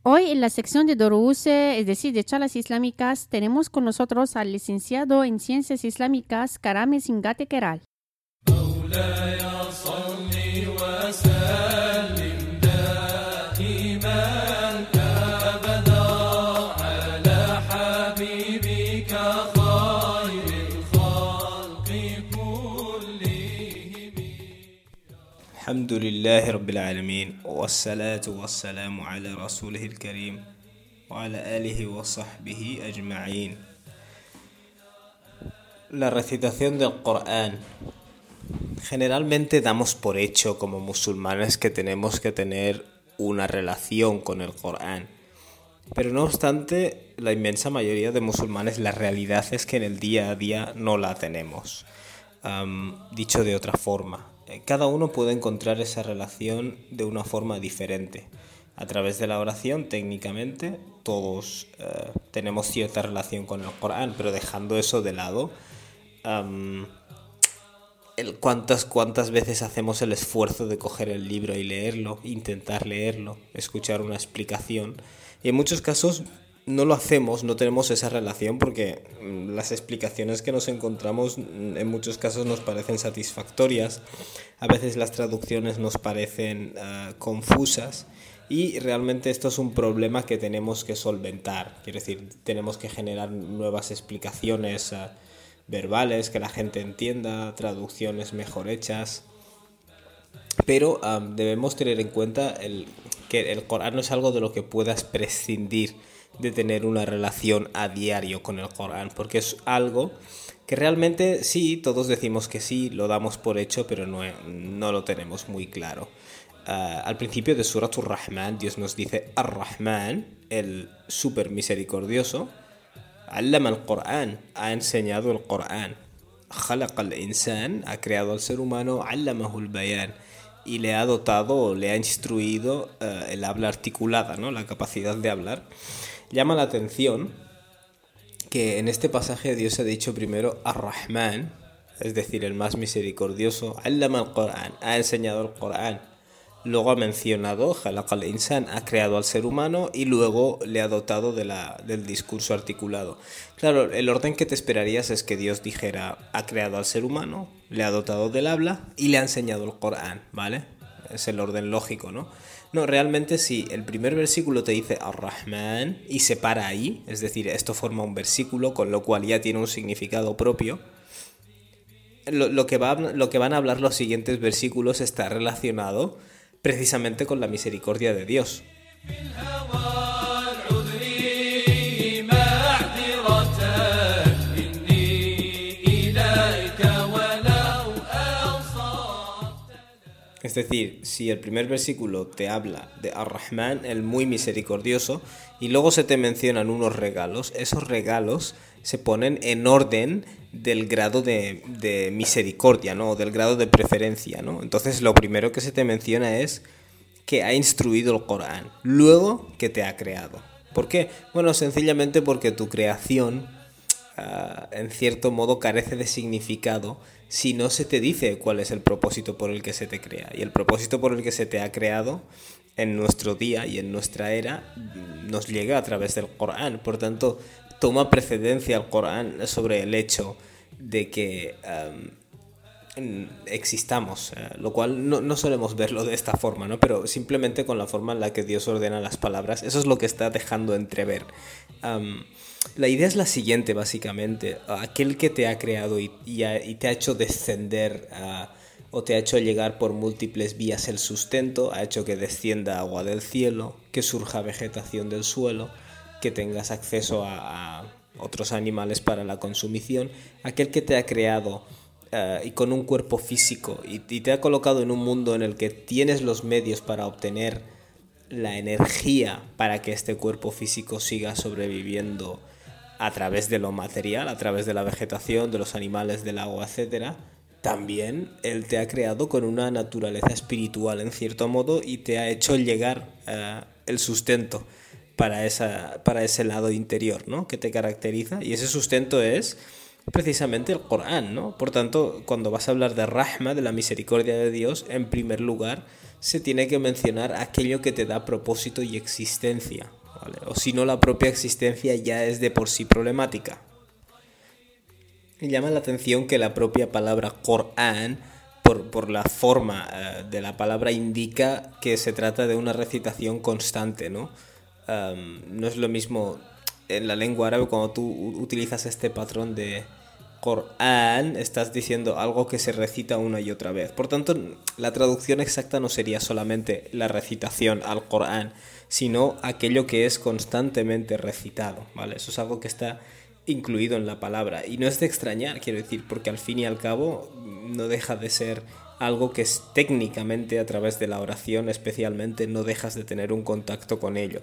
Hoy en la sección de Doruuse, es decir, de charlas islámicas, tenemos con nosotros al licenciado en Ciencias Islámicas Karame Singate Keral. الحمد لله رب العالمين والصلاة والسلام على رسوله الكريم وعلى آله وصحبه أجمعين. La recitación del Corán. Generalmente damos por hecho como musulmanes que tenemos que tener una relación con el Corán. Pero no obstante, la inmensa mayoría de musulmanes, la realidad es que en el día a día no la tenemos. Dicho de otra forma, cada uno puede encontrar esa relación de una forma diferente. A través de la oración, técnicamente, todos tenemos cierta relación con el Corán, pero dejando eso de lado, ¿cuántas veces hacemos el esfuerzo de coger el libro y leerlo, intentar leerlo, escuchar una explicación? Y en muchos casos no lo hacemos, no tenemos esa relación porque las explicaciones que nos encontramos en muchos casos nos parecen satisfactorias, a veces las traducciones nos parecen confusas y realmente esto es un problema que tenemos que solventar. Quiero decir, tenemos que generar nuevas explicaciones verbales que la gente entienda, traducciones mejor hechas, pero debemos tener en cuenta que el Corán no es algo de lo que puedas prescindir de tener una relación a diario con el Corán, porque es algo que realmente sí, todos decimos que sí, lo damos por hecho, pero no lo tenemos muy claro. Al principio de Surat Ar-Rahman, Dios nos dice Ar-Rahman, el súper misericordioso, Allama al-Qur'an, ha enseñado el Corán. Khalaqa al-insan, ha creado al ser humano, Allamahu al-bayan, y le ha dotado, le ha instruido el habla articulada, ¿no? La capacidad de hablar. Llama la atención que en este pasaje Dios ha dicho primero Ar-Rahman, es decir, el más misericordioso, Allama al-Qur'an, ha enseñado el Corán. Luego ha mencionado Khalaqa al-insan, ha creado al ser humano, y luego le ha dotado del discurso articulado. Claro, el orden que te esperarías es que Dios dijera ha creado al ser humano, le ha dotado del habla y le ha enseñado el Corán, ¿vale? Es el orden lógico, ¿no? No, realmente sí, el primer versículo te dice Ar-Rahman y se para ahí, es decir, esto forma un versículo, con lo cual ya tiene un significado propio. Lo que van a hablar los siguientes versículos está relacionado precisamente con la misericordia de Dios. Es decir, si el primer versículo te habla de Ar-Rahman, el muy misericordioso, y luego se te mencionan unos regalos, esos regalos se ponen en orden del grado de misericordia, ¿no? Del grado de preferencia, ¿no? Entonces lo primero que se te menciona es que ha instruido el Corán, luego que te ha creado. ¿Por qué? Bueno, sencillamente porque tu creación en cierto modo carece de significado si no se te dice cuál es el propósito por el que se te crea. Y el propósito por el que se te ha creado en nuestro día y en nuestra era nos llega a través del Corán. Por tanto, toma precedencia el Corán sobre el hecho de que existamos, lo cual no solemos verlo de esta forma, ¿no? Pero simplemente con la forma en la que Dios ordena las palabras, eso es lo que está dejando entrever. La idea es la siguiente, básicamente. Aquel que te ha creado y te ha hecho descender o te ha hecho llegar por múltiples vías el sustento, ha hecho que descienda agua del cielo, que surja vegetación del suelo, que tengas acceso a otros animales para la consumición. Aquel que te ha creado y con un cuerpo físico y te ha colocado en un mundo en el que tienes los medios para obtener la energía para que este cuerpo físico siga sobreviviendo a través de lo material, a través de la vegetación, de los animales, del agua, etc. También Él te ha creado con una naturaleza espiritual en cierto modo y te ha hecho llegar el sustento para ese lado interior, ¿no? Que te caracteriza, y ese sustento es precisamente el Corán, ¿no? Por tanto, cuando vas a hablar de Rahma, de la misericordia de Dios, en primer lugar se tiene que mencionar aquello que te da propósito y existencia, ¿vale? O si no, la propia existencia ya es de por sí problemática. Me llama la atención que la propia palabra Corán, por la forma de la palabra, indica que se trata de una recitación constante, ¿no? No es lo mismo en la lengua árabe cuando tú utilizas este patrón de Corán, estás diciendo algo que se recita una y otra vez. Por tanto, la traducción exacta no sería solamente la recitación al Corán, sino aquello que es constantemente recitado, ¿vale? Eso es algo que está incluido en la palabra. Y no es de extrañar, quiero decir, porque al fin y al cabo no deja de ser algo que es técnicamente, a través de la oración especialmente, no dejas de tener un contacto con ello.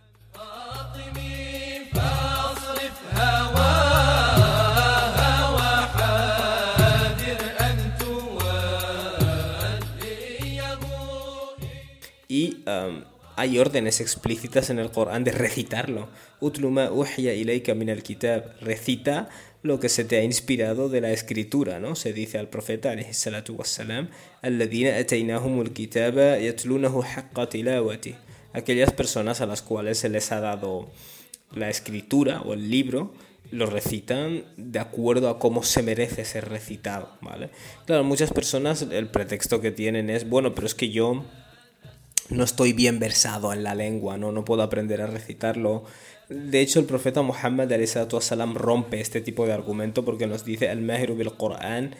Y hay órdenes explícitas en el Corán de recitarlo. Utlu ma uhiya ilayka min al-kitab. Recita lo que se te ha inspirado de la escritura, ¿no? Se dice al profeta, alayhi salatu wassalam, alladhina ataynahumul kitaba yatlunahu haqqa tilawati. Aquellas personas a las cuales se les ha dado la escritura o el libro, lo recitan de acuerdo a cómo se merece ser recitado, ¿vale? Claro, muchas personas el pretexto que tienen es, bueno, pero es que yo no estoy bien versado en la lengua, no puedo aprender a recitarlo. De hecho, el profeta Muhammad ﷺ rompe este tipo de argumento porque nos dice al-mahiru bil-Qur'an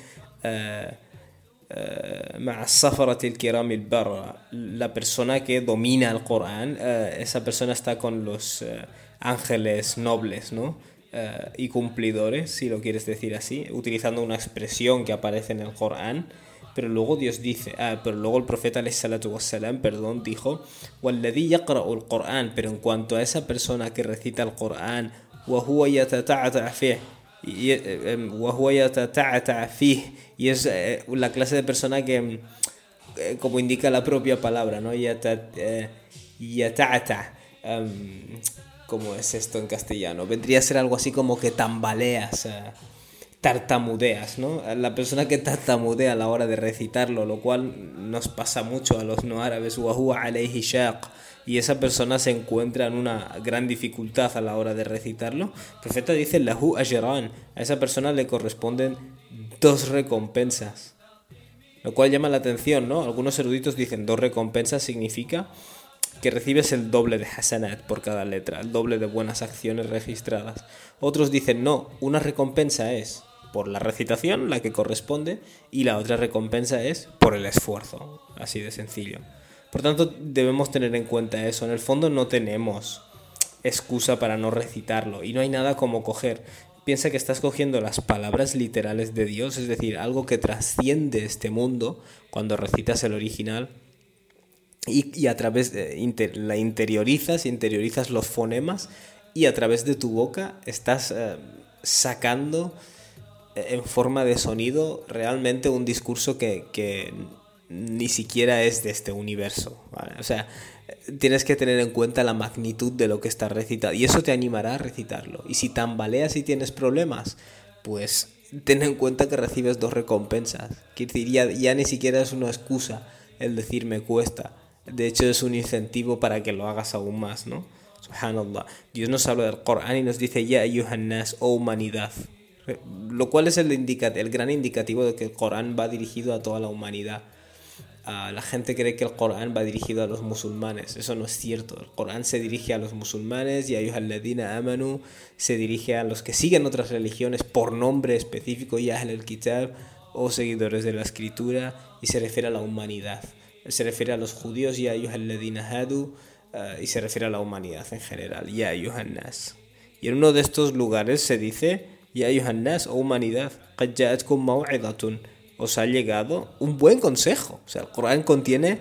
ma'a safarati al-kiram al-barra. La persona que domina el Corán, esa persona está con los ángeles nobles, ¿no? Y cumplidores, si lo quieres decir así, utilizando una expresión que aparece en el Corán. Pero luego Dios dice, pero luego el profeta ﷺ, dijo, وَالَّذِي يَقْرَأُ الْقُرْآنَ, pero en cuanto a esa persona que recita el Corán, وَهُوَ يَتَتَعْتَعْ فِيهِ, y es la clase de persona que, como indica la propia palabra, ¿no? يَتَعْتَعْ, ¿cómo es esto en castellano? Vendría a ser algo así como que tambaleas, tartamudeas, ¿no? La persona que tartamudea a la hora de recitarlo, lo cual nos pasa mucho a los no árabes, وَهُوَ عَلَيْهِ شَاقٌ, y esa persona se encuentra en una gran dificultad a la hora de recitarlo. El profeta dice, lahu ajran, a esa persona le corresponden 2 recompensas, lo cual llama la atención, ¿no? Algunos eruditos dicen 2 recompensas significa que recibes el doble de hasanat por cada letra, el doble de buenas acciones registradas. Otros dicen no, una recompensa es por la recitación, la que corresponde, y la otra recompensa es por el esfuerzo, así de sencillo. Por tanto, debemos tener en cuenta eso. En el fondo no tenemos excusa para no recitarlo, y no hay nada como coger. Piensa que estás cogiendo las palabras literales de Dios, es decir, algo que trasciende este mundo cuando recitas el original, y a través de la interiorizas los fonemas, y a través de tu boca estás sacando en forma de sonido realmente un discurso que ni siquiera es de este universo, ¿vale? O sea, tienes que tener en cuenta la magnitud de lo que estás recitando, y eso te animará a recitarlo. Y si tambaleas y tienes problemas, pues ten en cuenta que recibes 2 recompensas. Quiere decir, ya ni siquiera es una excusa el decir me cuesta. De hecho, es un incentivo para que lo hagas aún más, ¿no? Subhanallah. Dios nos habla del Corán y nos dice ya ayyuhan nas, oh humanidad. Lo cual es el gran indicativo de que el Corán va dirigido a toda la humanidad. La gente cree que el Corán va dirigido a los musulmanes. Eso no es cierto. El Corán se dirige a los musulmanes, y ayyuhalladhina amanu se dirige a los que siguen otras religiones por nombre específico, ya ahlul kitab, o seguidores de la escritura, y se refiere a la humanidad. Se refiere a los judíos, ya ayyuhalladhina hadu, y se refiere a la humanidad en general, ya ayyuhan nas. Y en uno de estos lugares se dice ya ayyuhan nas, o humanidad, qad ja'atkum maw'idatun, os ha llegado un buen consejo. O sea, el Corán contiene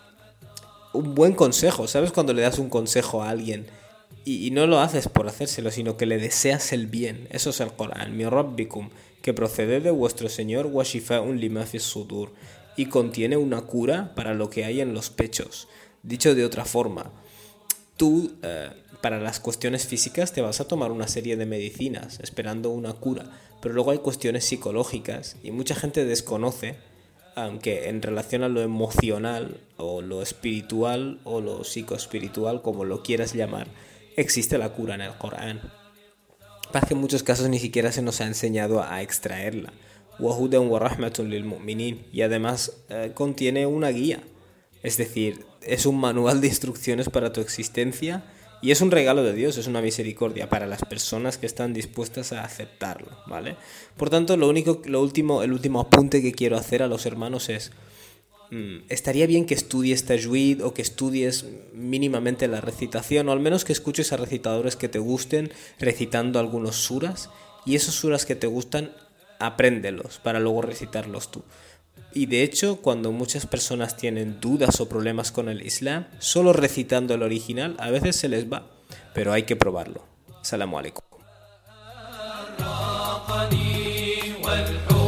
un buen consejo. ¿Sabes cuando le das un consejo a alguien y no lo haces por hacérselo, sino que le deseas el bien? Eso es el Corán. Mi rabbikum, que procede de vuestro Señor, wa shifa'un lima fis sudur, y contiene una cura para lo que hay en los pechos. Dicho de otra forma, tú para las cuestiones físicas te vas a tomar una serie de medicinas esperando una cura, pero luego hay cuestiones psicológicas, y mucha gente desconoce aunque en relación a lo emocional o lo espiritual o lo psicoespiritual, como lo quieras llamar, existe la cura en el Corán. Pasa que en muchos casos ni siquiera se nos ha enseñado a extraerla. وَهُدًى وَرَحْمَةٌ لِلْمُؤْمِنِينَ. Y además contiene una guía. Es decir, es un manual de instrucciones para tu existencia y es un regalo de Dios, es una misericordia para las personas que están dispuestas a aceptarlo, ¿vale? Por tanto, el último apunte que quiero hacer a los hermanos es: estaría bien que estudies tajwid o que estudies mínimamente la recitación, o al menos que escuches a recitadores que te gusten recitando algunos suras, y esos suras que te gustan, apréndelos para luego recitarlos tú. Y de hecho, cuando muchas personas tienen dudas o problemas con el Islam, solo recitando el original a veces se les va, pero hay que probarlo. Salamu alaikum.